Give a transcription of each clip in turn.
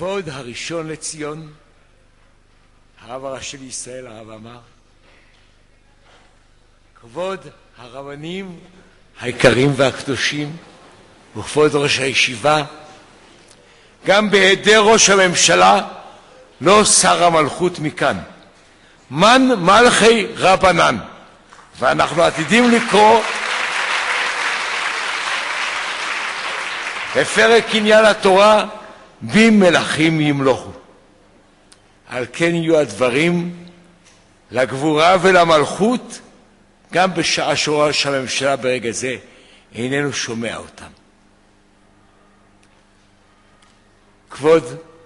כבוד הראשון לציון, הרב הראשי לישראל, הרב עמאר, כבוד הרבנים היקרים והקדושים, וכבוד ראש הישיבה, גם בהיעדר ראש הממשלה לא שר המלכות מכאן. מן מלכי רבנן, ואנחנו עתידים לקרוא בפרק קניין התורה במלכים ימלוכו. על כן יהיו הדברים לגבורה ולמלכות, גם בשעה שראש הממשלה ברגע זה איננו שומע אותם. כבוד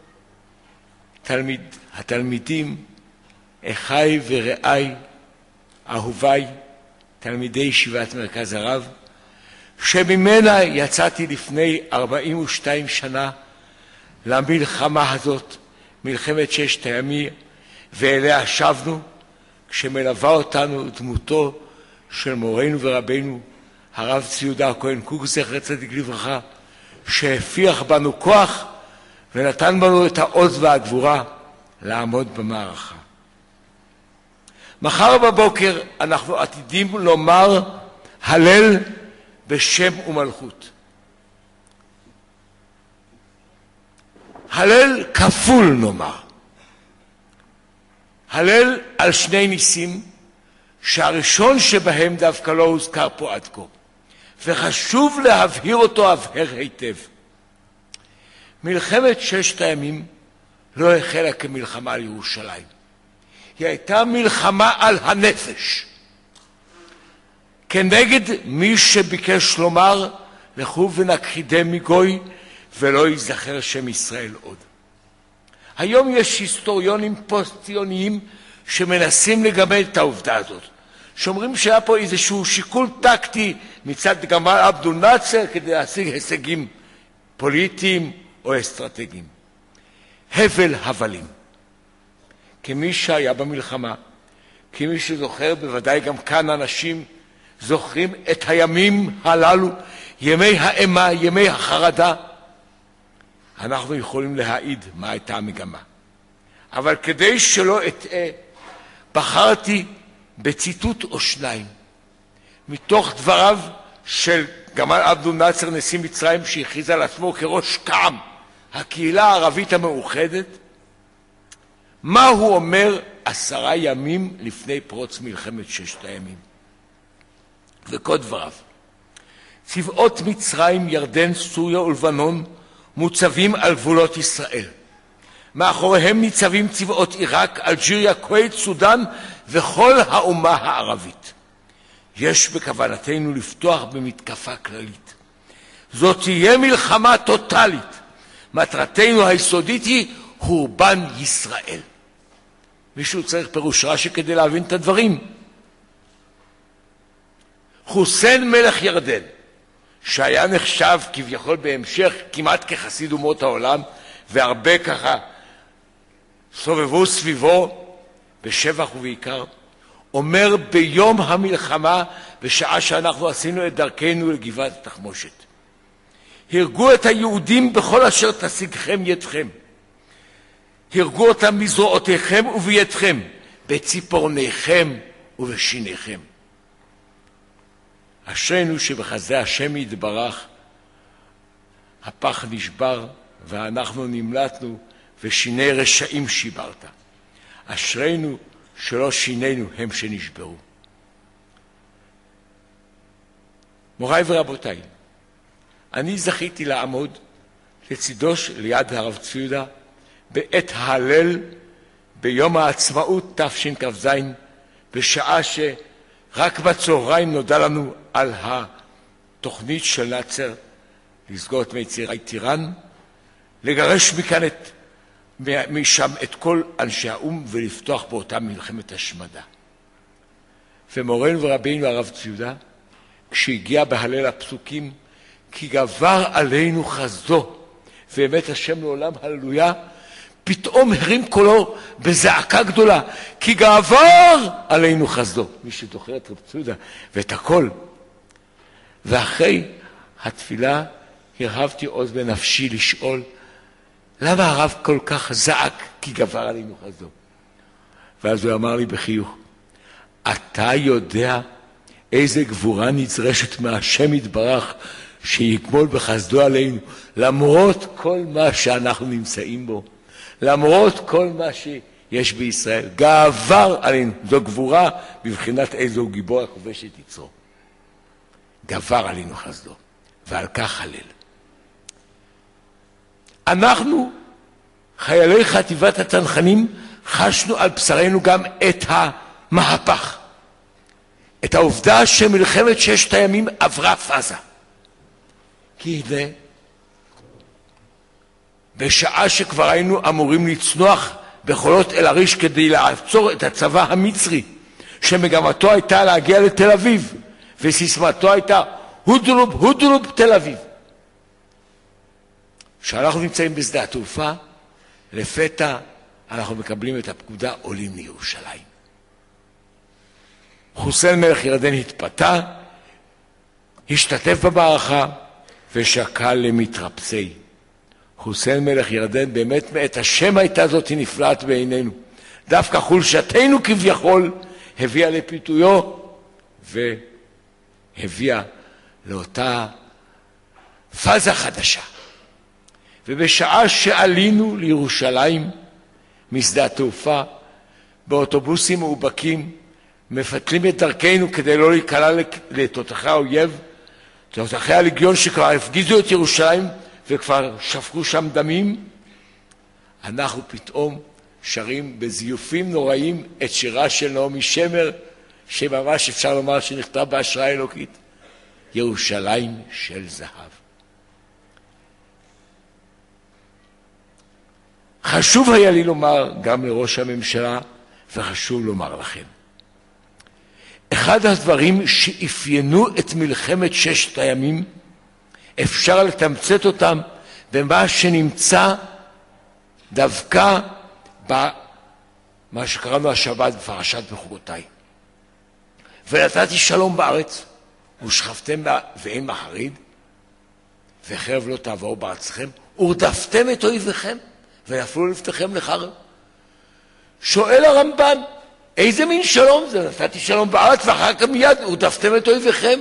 התלמידים, אחי ורעי, אהוביי, תלמידי ישיבת מרכז הרב, שממנה יצאתי לפני 42 שנה למלחמה הזאת, מלחמת ששת הימים, ואליה שבנו, כשמלווה אותנו דמותו של מורנו ורבנו, הרב צבי יהודה הכהן קוק, זכר צדיק לברכה, שהפיח בנו כוח ונתן בנו את העוז והגבורה לעמוד במערכה. מחר בבוקר אנחנו עתידים לומר הלל בשם ומלכות. הלל כפול נאמר. הלל על שני ניסים, שהראשון שבהם דווקא לא הוזכר פה עד כה, וחשוב להבהיר אותו הבהר היטב. מלחמת ששת הימים לא החלה כמלחמה על ירושלים. היא הייתה מלחמה על הנפש, כנגד מי שביקש לומר לכו ונכחידם מגוי ולא ייזכר שם ישראל עוד. היום יש היסטוריונים פוסט-ציוניים שמנסים לגמד את העובדה הזאת, שאומרים שהיה פה איזשהו שיקול טקטי מצד גמל עבדול נאצר כדי להשיג הישגים פוליטיים או אסטרטגיים. הבל הבלים. כמי שהיה במלחמה, כמי שזוכר, בוודאי גם כאן אנשים זוכרים את הימים הללו, ימי האימה, ימי החרדה, אנחנו יכולים להעיד מה הייתה המגמה. אבל כדי שלא אטעה, בחרתי בציטוט או שניים מתוך דבריו של גמל עבדול נאצר, נשיא מצרים, שהכריז על עצמו כראש קעם, הקהילה הערבית המאוחדת, מה הוא אומר 10 ימים לפני פרוץ מלחמת ששת הימים. וכל דבריו: צבאות מצרים, ירדן, סוריה ולבנון מוצבים על גבולות ישראל. מאחוריהם ניצבים צבאות עיראק, אלג'יריה, כווית, סודן וכל האומה הערבית. יש בכוונתנו לפתוח במתקפה כללית. זאת תהיה מלחמה טוטלית. מטרתנו היסודית היא חורבן ישראל. מישהו צריך פירוש רש"י כדי להבין את הדברים. חוסיין מלך ירדן, שהיה נחשב כביכול בהמשך כמעט כחסיד אומות העולם, והרבה ככה סובבו סביבו בשבח ובעיקר, אומר ביום המלחמה, בשעה שאנחנו עשינו את דרכנו לגבעת התחמושת: הרגו את היהודים בכל אשר תשיגכם ידכם, הרגו אותם בזרועותיכם ובידכם, בציפורניכם ובשיניכם. אשרינו שבחסדי השם יתברך הפח נשבר ואנחנו נמלטנו, ושיני רשעים שיברת. אשרינו שלא שינינו הם שנשברו. מוריי ורבותיי, אני זכיתי לעמוד לצידו ליד הרב צבי יהודה בעת ההלל ביום העצמאות תשכ"ז, בשעה שרק בצהריים נודע לנו על התוכנית של נאצר לסגור את מצרי טיראן, לגרש משם את כל אנשי האום ולפתוח באותה מלחמת השמדה. ומורנו ורבינו הרב צבי יהודה, כשהגיע בהלל הפסוקים כי גבר עלינו חסדו ואמת השם לעולם הללויה, פתאום הרים קולו בזעקה גדולה, כי גבר עלינו חסדו. מי שזוכר את רב צבי יהודה ואת הכל. ואחרי התפילה הרהבתי עוז בנפשי לשאול, למה הרב כל כך זעק כי גבר עלינו חסדו? ואז הוא אמר לי בחיוך, אתה יודע איזה גבורה נדרשת מהשם יתברך שיגמול בחסדו עלינו, למרות כל מה שאנחנו נמצאים בו, למרות כל מה שיש בישראל, גבר עלינו. זו גבורה בבחינת איזו גיבור הכובש את יצרו. גבר עלינו חסדו, ועל כך הלל. אנחנו, חיילי חטיבת הצנחנים, חשנו על בשרנו גם את המהפך, את העובדה שמלחמת ששת הימים עברה פאזה. כי הנה, בשעה שכבר היינו אמורים לצנוח בחולות אל עריש כדי לעצור את הצבא המצרי, שמגמתו הייתה להגיע לתל אביב, וסיסמתו הייתה הודרוב, הודרוב תל אביב. כשאנחנו נמצאים בשדה התעופה, לפתע אנחנו מקבלים את הפקודה, עולים לירושלים. חוסיין מלך ירדן התפתה, השתתף במערכה ושקל למתרפסי. חוסיין מלך ירדן באמת מאת השם הייתה זאת נפלאת בעינינו. דווקא חולשתנו כביכול הביאה לפיתויו והביאה לאותה פאזה חדשה. ובשעה שעלינו לירושלים משדה התעופה, באוטובוסים מאובקים, מפתלים את דרכנו כדי לא להיקלע לתותחי האויב, תותחי הלגיון שכבר הפגיזו את ירושלים וכבר שפכו שם דמים, אנחנו פתאום שרים בזיופים נוראים את שירה של נעמי שמר, שממש אפשר לומר שנכתב בהשראה אלוקית, ירושלים של זהב. חשוב היה לי לומר גם לראש הממשלה, וחשוב לומר לכם. אחד הדברים שאפיינו את מלחמת ששת הימים, אפשר לתמצת אותם במה שנמצא דווקא במה שקראנו השבת בפרשת בחוקותיי. ונתתי שלום בארץ, ושכבתם ואין מחריד, וחרב לא תעבור בארצכם, ורדפתם את אויביכם, ונפלו לפתחם לחרב. שואל הרמב"ן, איזה מין שלום זה? נתתי שלום בארץ ואחר כך מיד ורדפתם את אויביכם.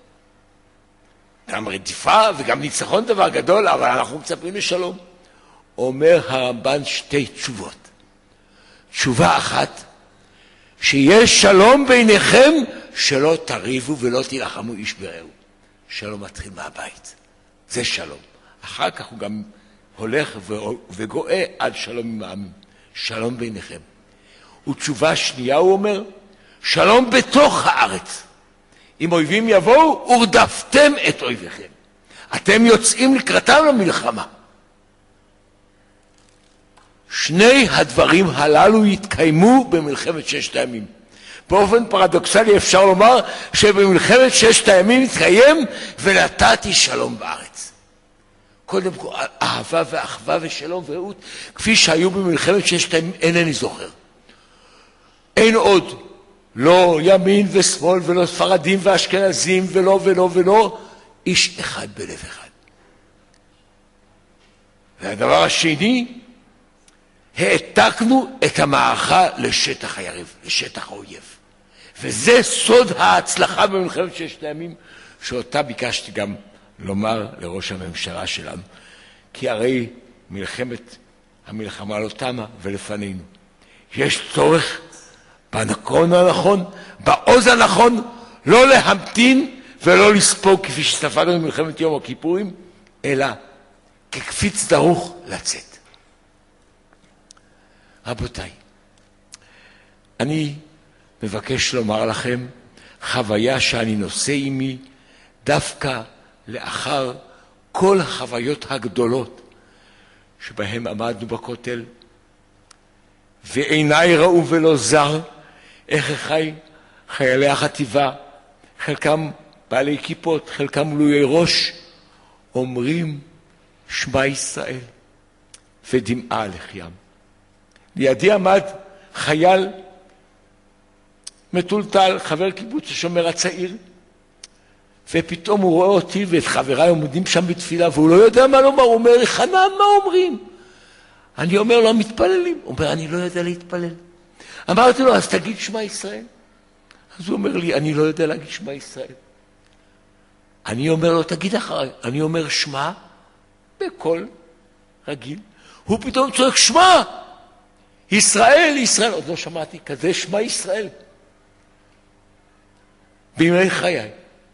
גם רדיפה וגם ניצחון דבר גדול, אבל אנחנו מצפים לשלום. אומר הרמב"ן שתי תשובות. תשובה אחת, שיש שלום ביניכם, שלא תריבו ולא תילחמו איש ברעהו. שלום מתחיל מהבית. זה שלום. אחר כך הוא גם הולך וגואה עד שלום עם העמים. שלום ביניכם. ותשובה שנייה הוא אומר, שלום בתוך הארץ. אם אויבים יבואו, ורדפתם את אויביכם. אתם יוצאים לקראתם למלחמה. שני הדברים הללו יתקיימו במלחמת ששת הימים. באופן פרדוקסלי אפשר לומר שבמלחמת ששת הימים יתקיים ונתתי שלום בארץ. קודם כל, אהבה ואחווה ושלום ורעות, כפי שהיו במלחמת ששת הימים, אינני זוכר. אין עוד, לא ימין ושמאל ולא ספרדים ואשכנזים ולא, איש אחד בלב אחד. והדבר השני, העתקנו את המערכה לשטח היריב, לשטח האויב. וזה סוד ההצלחה במלחמת ששת הימים, שאותה ביקשתי גם לומר לראש הממשלה שלנו. כי הרי המלחמה לא תמה ולפנינו. יש צורך בנקון הנכון, בעוז הנכון, לא להמתין ולא לספוג כפי שספגנו במלחמת יום הכיפורים, אלא כקפיץ דרוך לצאת. רבותיי, אני מבקש לומר לכם חוויה שאני נושא עימי דווקא לאחר כל החוויות הגדולות שבהם עמדנו בכותל, ועיניי ראו ולא זר איך חיילי החטיבה, חלקם בעלי כיפות, חלקם מלואי ראש, אומרים שמע ישראל ודמעה על לחיים. לידי עמד חייל מטולטל, חבר קיבוץ השומר הצעיר, ופתאום הוא רואה אותי ואת חבריי עומדים שם בתפילה, והוא לא יודע מה לומר, הוא אומר, חנן, מה אומרים? אני אומר לו, מתפללים. הוא אומר, אני לא יודע להתפלל. אמרתי לו, אז תגיד שמע ישראל. אז הוא אומר לי, אני לא יודע להגיד שמע ישראל. אני אומר לו, תגיד אחריי. אני אומר שמע בקול רגיל. הוא פתאום צועק, שמע! ישראל, ישראל. עוד לא שמעתי כזה שמע ישראל. בימי חיי.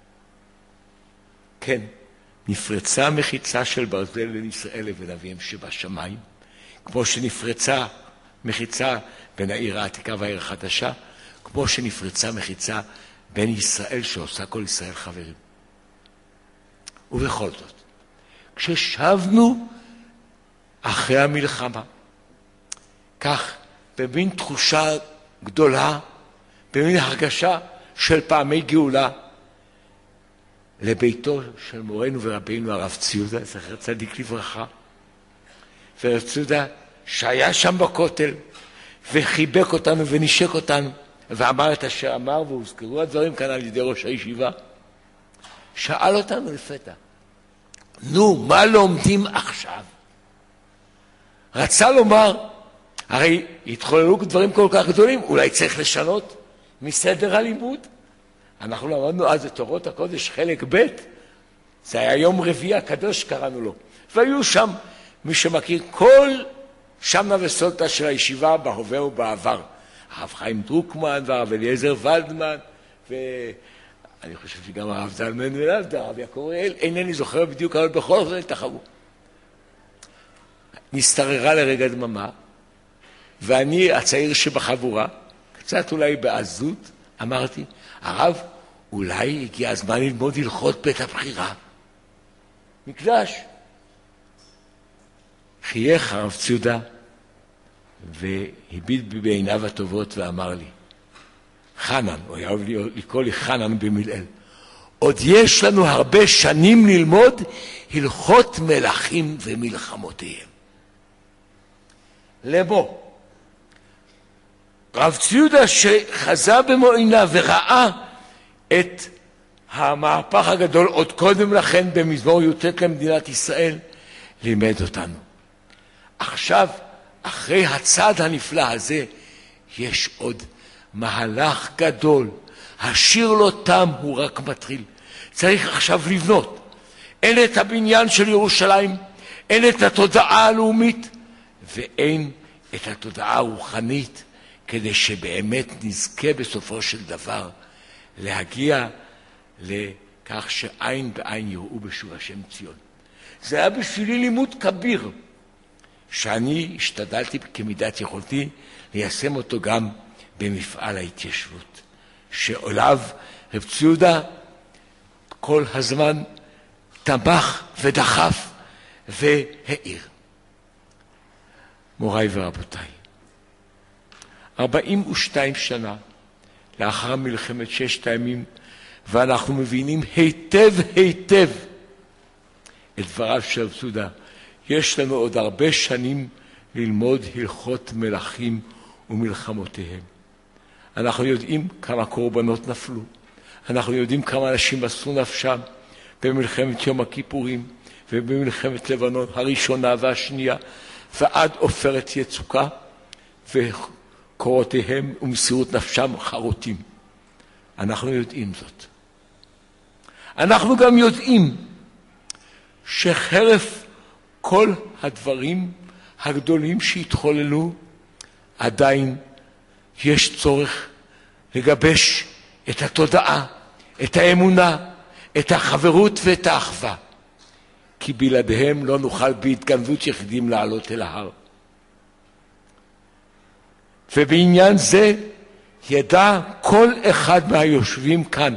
כן, נפרצה מחיצה של ברזל בין ישראל לבין אביהם שבשמיים, כמו שנפרצה מחיצה בין העיר העתיקה והעיר החדשה, כמו שנפרצה מחיצה בין ישראל שעושה כל ישראל חברים. ובכל זאת, כששבנו אחרי המלחמה, כך במין תחושה גדולה, במין הרגשה של פעמי גאולה, לביתו של מורנו ורבינו הרב ציודה, זכר צדיק לברכה. והרב ציודה שהיה שם בכותל וחיבק אותנו ונשק אותנו ואמר את אשר אמר, והוזכרו הדברים כאן על ידי ראש הישיבה. שאל אותנו לפתע, נו, מה לומדים עכשיו? רצה לומר, הרי התחוללו דברים כל כך גדולים, אולי צריך לשנות מסדר הלימוד. אנחנו למדנו אז את תורות הקודש חלק ב', זה היה יום רביעי הקדוש קראנו לו, והיו שם, מי שמכיר, כל שמנה וסולטה של הישיבה בהווה ובעבר. הרב חיים דרוקמן והרב אליעזר ולדמן, ואני חושב שגם הרב זלמן ולד, הרב יעקב אריאל, אינני זוכר בדיוק, אבל בכל זאת התחרו. נסתררה לרגע דממה, ואני הצעיר שבחבורה, קצת אולי בעזות, אמרתי, הרב, אולי הגיע הזמן ללמוד הלכות בית הבחירה. מקדש. חייך הרב ציודה, והביט בי בעיניו הטובות ואמר לי, חנן, הוא היה אוהב לקרוא לי חנן במילאל, עוד יש לנו הרבה שנים ללמוד הלכות מלכים ומלחמותיהם. למו, רב ציודה שחזה במו עיניו וראה את המהפך הגדול עוד קודם לכן במזמור י"ט למדינת ישראל, לימד אותנו. עכשיו, אחרי הצעד הנפלא הזה, יש עוד מהלך גדול. השיר לא תם, הוא רק מתחיל. צריך עכשיו לבנות. אין את הבניין של ירושלים, אין את התודעה הלאומית, ואין את התודעה הרוחנית, כדי שבאמת נזכה בסופו של דבר להגיע לכך שעין בעין יראו בשוב השם ציון. זה היה בשבילי לימוד כביר, שאני השתדלתי כמידת יכולתי ליישם אותו גם במפעל ההתיישבות, שעליו רב ציודה כל הזמן תמך ודחף והעיר. מוריי ורבותיי, 42 שנה לאחר מלחמת ששת הימים, ואנחנו מבינים היטב היטב את דבריו של רב ציודה. יש לנו עוד הרבה שנים ללמוד הלכות מלכים ומלחמותיהם. אנחנו יודעים כמה קורבנות נפלו. אנחנו יודעים כמה אנשים מסרו נפשם במלחמת יום הכיפורים ובמלחמת לבנון הראשונה והשנייה, ועד עופרת יצוקה, וקורותיהם ומסירות נפשם חרוטים. אנחנו יודעים זאת. אנחנו גם יודעים שחרף כל הדברים הגדולים שהתחוללו, עדיין יש צורך לגבש את התודעה, את האמונה, את החברות ואת האחווה. כי בלעדיהם לא נוכל בהתגנבות יחידים לעלות אל ההר. ובעניין זה ידע כל אחד מהיושבים כאן,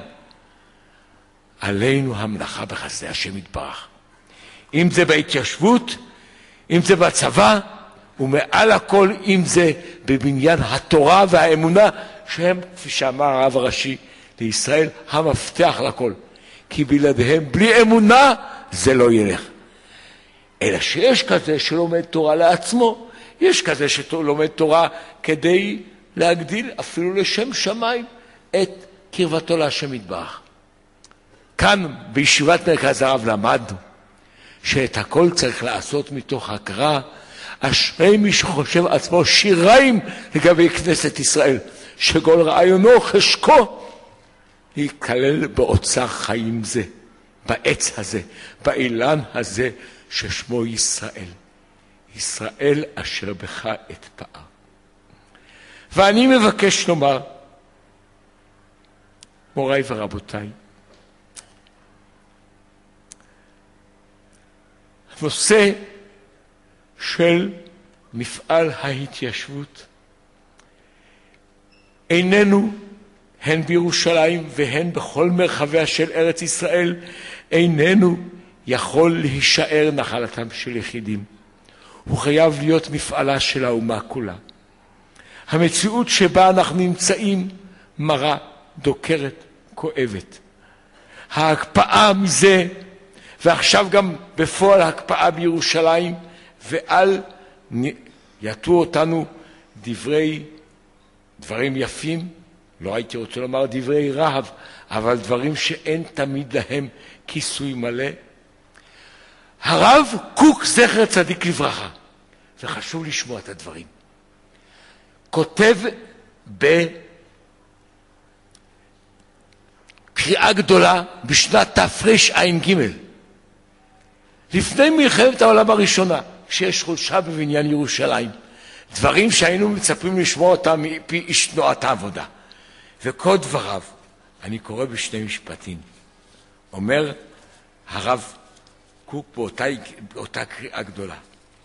עלינו המלאכה בחסדי השם יתברך. אם זה בהתיישבות, אם זה בצבא, ומעל הכל אם זה בבניין התורה והאמונה, שהם, כפי שאמר הרב הראשי לישראל, המפתח לכל. כי בלעדיהם, בלי אמונה, זה לא ילך. אלא שיש כזה שלומד תורה לעצמו, יש כזה שלומד תורה כדי להגדיל אפילו לשם שמיים את קרבתו להשם יתברך. כאן בישיבת מרכז הרב למדנו שאת הכל צריך לעשות מתוך הכרה אשרי מי שחושב עצמו שיריים לגבי כנסת ישראל, שכל רעיונו חשקו להיכלל באוצר חיים זה, בעץ הזה, באילן הזה ששמו ישראל. ישראל אשר בך אתפאר. ואני מבקש לומר, מוריי ורבותיי, הנושא של מפעל ההתיישבות איננו, הן בירושלים והן בכל מרחביה של ארץ ישראל, איננו יכול להישאר נחלתם של יחידים. הוא חייב להיות מפעלה של האומה כולה. המציאות שבה אנחנו נמצאים מרה, דוקרת, כואבת. ההקפאה מזה, ועכשיו גם בפועל ההקפאה בירושלים, ועל יטו אותנו דברים יפים, לא הייתי רוצה לומר דברי רהב, אבל דברים שאין תמיד להם כיסוי מלא. הרב קוק זכר צדיק לברכה, וחשוב לשמוע את הדברים, כותב בקריאה גדולה בשנת תרע"ג, לפני מלחמת העולם הראשונה, כשיש חולשה בבניין ירושלים, דברים שהיינו מצפים לשמוע אותם מפי איש תנועת העבודה. וכל דבריו, אני קורא בשני משפטים, אומר הרב קוק באותה קריאה גדולה.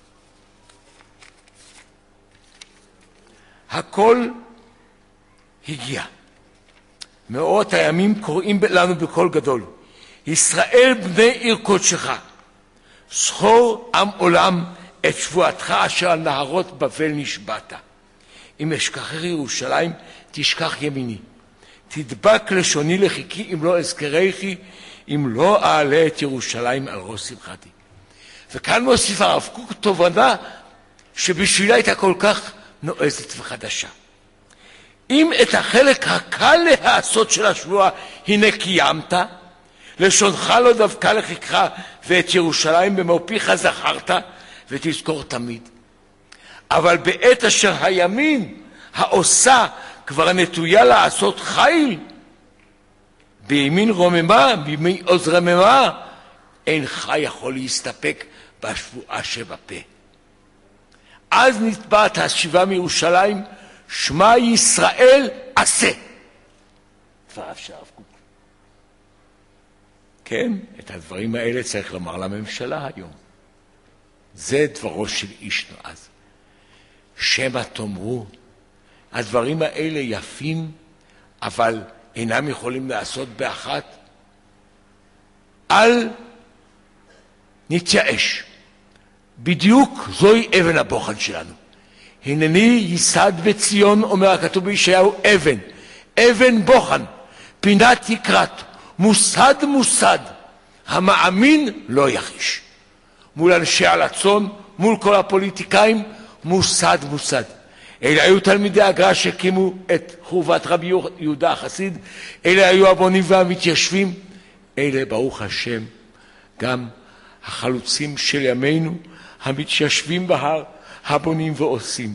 הכל הגיע. מאות הימים קוראים לנו בקול גדול, ישראל בני עיר קודשך, זכור עם עולם את שבועתך אשר על נהרות בבל נשבעת. אם אשכחך ירושלים תשכח ימיני, תדבק לשוני לחיקי אם לא אזכריכי, אם לא אעלה את ירושלים על ראש שמחתי. וכאן מוסיף הרב קוק תובנה שבשבילה הייתה כל כך נועזת וחדשה. אם את החלק הקל להעשות של השבוע הנה קיימת, לשונך לא דבקה לחיקך, ואת ירושלים במאור פיך זכרת, ותזכור תמיד. אבל בעת אשר הימין העושה כבר נטויה לעשות חיל, בימין רוממה, בימין עוז רממה, אינך יכול להסתפק בשבועה שבפה. אז נתבעת השיבה מירושלים, שמע ישראל עשה. דבריו של הרב קוק. כן, את הדברים האלה צריך לומר לממשלה היום. זה דברו של איש נועז. שמא תאמרו, הדברים האלה יפים, אבל אינם יכולים לעשות באחת. אל נתייאש. בדיוק זוהי אבן הבוחן שלנו. הנני ייסד בציון, אומר הכתוב בישעיהו, אבן בוחן, פינת יקרת, מוסד, המאמין לא יחיש. מול אנשי הלצון, מול כל הפוליטיקאים, מוסד. אלה היו תלמידי הגר"א שהקימו את חורבת רבי יהודה החסיד, אלה היו הבונים והמתיישבים, אלה ברוך השם גם החלוצים של ימינו, המתיישבים בהר, הבונים ועושים.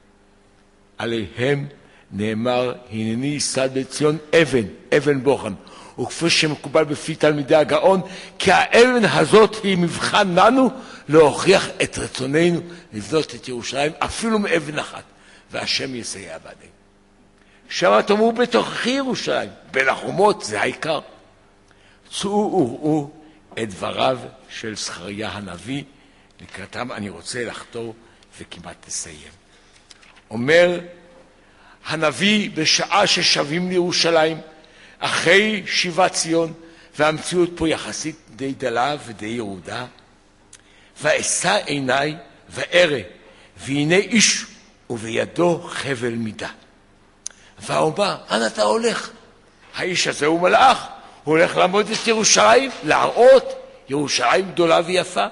עליהם נאמר, הנני ייסד בציון אבן בוחן, וכפי שמקובל בפי תלמידי הגאון, כי האבן הזאת היא מבחן לנו להוכיח את רצוננו לבנות את ירושלים אפילו מאבן אחת, והשם יסייע בעדינו. שם תאמרו בתוככי ירושלים, בין החומות, זה העיקר. צאו וראו את דבריו של זכריה הנביא, לקראתם אני רוצה לחתור וכמעט לסיים. אומר הנביא, בשעה ששבים לירושלים, אחרי שיבת ציון, והמציאות פה יחסית די דלה ודי ירודה, ואשא עיניי וארא, והנה איש ובידו חבל מידה. ואומר, אנה אתה הולך? האיש הזה הוא מלאך, הוא הולך לעמוד את ירושלים, להראות ירושלים גדולה ויפה.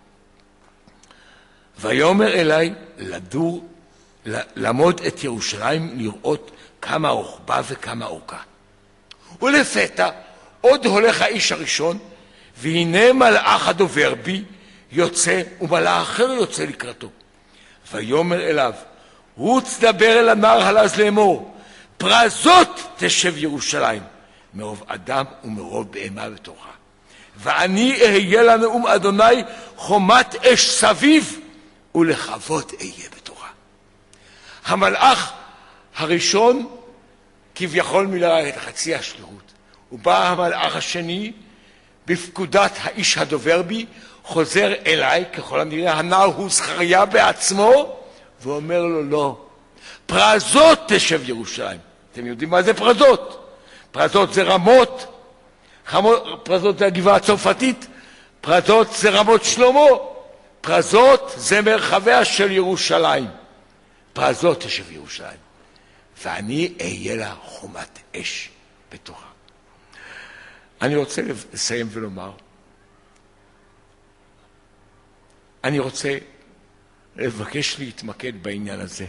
ויאמר אליי לעמוד את ירושלים, לראות כמה רוחבה וכמה אורכה. ולפתע עוד הולך האיש הראשון, והנה מלאך הדובר בי יוצא, ומלאך אחר יוצא לקראתו. ויאמר אליו, רוץ דבר אל הנער הלז לאמור, פרזות תשב ירושלים, מרוב אדם ומרוב בהמה בתוכה. ואני אהיה לנאום אדוני חומת אש סביב, ולכבוד אהיה בתוכה. המלאך הראשון כביכול מילא את חצי השליחות, ובא המלאך השני בפקודת האיש הדובר בי, חוזר אליי, ככל הנראה הנער הוא זכריה בעצמו, ואומר לו לא, פרזות תשב ירושלים. אתם יודעים מה זה פרזות? פרזות זה רמות, פרזות זה הגבעה הצרפתית, פרזות זה רמות שלמה, פרזות זה מרחביה של ירושלים. פרזות תשב ירושלים, ואני אהיה לה חומת אש בתוכה. אני רוצה לסיים ולומר, אני רוצה לבקש להתמקד בעניין הזה,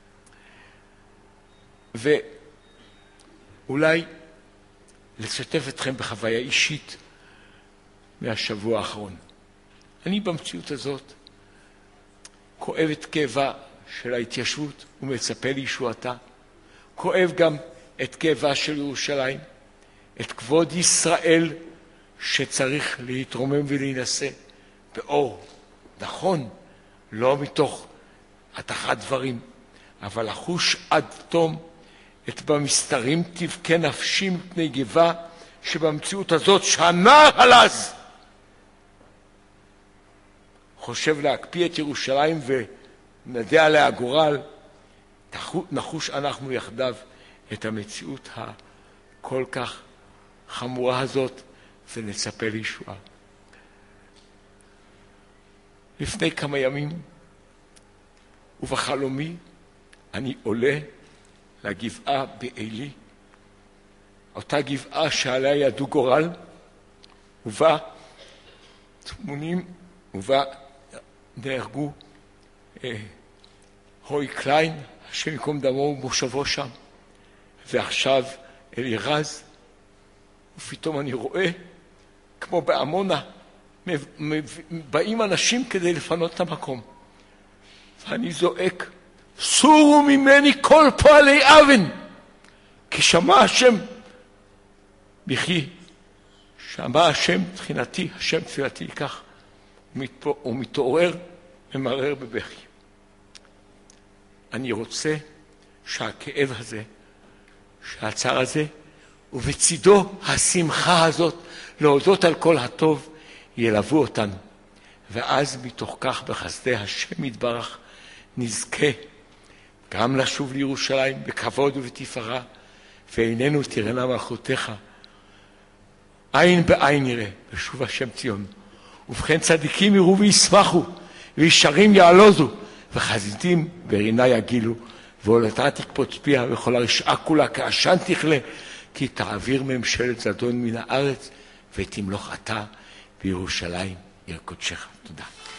ואולי לשתף אתכם בחוויה אישית מהשבוע האחרון. אני במציאות הזאת כואב את כאבה של ההתיישבות ומצפה לישועתה, כואב גם את כאבה של ירושלים, את כבוד ישראל שצריך להתרומם ולהינשא באור, נכון, לא מתוך התחת דברים, אבל לחוש עד תום את במסתרים תבכה נפשי מפני גבה, שבמציאות הזאת שהנער הלז חושב להקפיא את ירושלים ונדע עליה גורל, נחוש אנחנו יחדיו את המציאות הכל כך חמורה הזאת ונצפה לישועה. לפני כמה ימים ובחלומי אני עולה לגבעה בעלי, אותה גבעה שעליה ידעו גורל, ובה תמונים, ובה נהרגו הוי קליין, השם יקום דמו ומושבו שם, ועכשיו אלירז, ופתאום אני רואה, כמו בעמונה, באים אנשים כדי לפנות את המקום. ואני זועק, סורו ממני כל פועלי אבן, כי שמע השם בכי, שמע השם תחינתי, השם תפילתי, כך הוא מתעורר ומרר בבכי. אני רוצה שהכאב הזה, שהצער הזה, ובצידו השמחה הזאת, להודות על כל הטוב, ילוו אותנו. ואז מתוך כך בחסדי השם יתברך, נזכה גם לשוב לירושלים בכבוד ובתפארה, ועינינו תראינה מלכותך. עין בעין נראה בשוב השם ציון. ובכן צדיקים יראו וישמחו, וישרים יעלוזו, וחזיתים ברינה יגילו, ועולתה תקפוץ פיה, וכל הרשעה כולה כעשן תכלה, כי תעביר ממשלת זדון מן הארץ, ותמלוך אתה בירושלים עיר קודשך. תודה.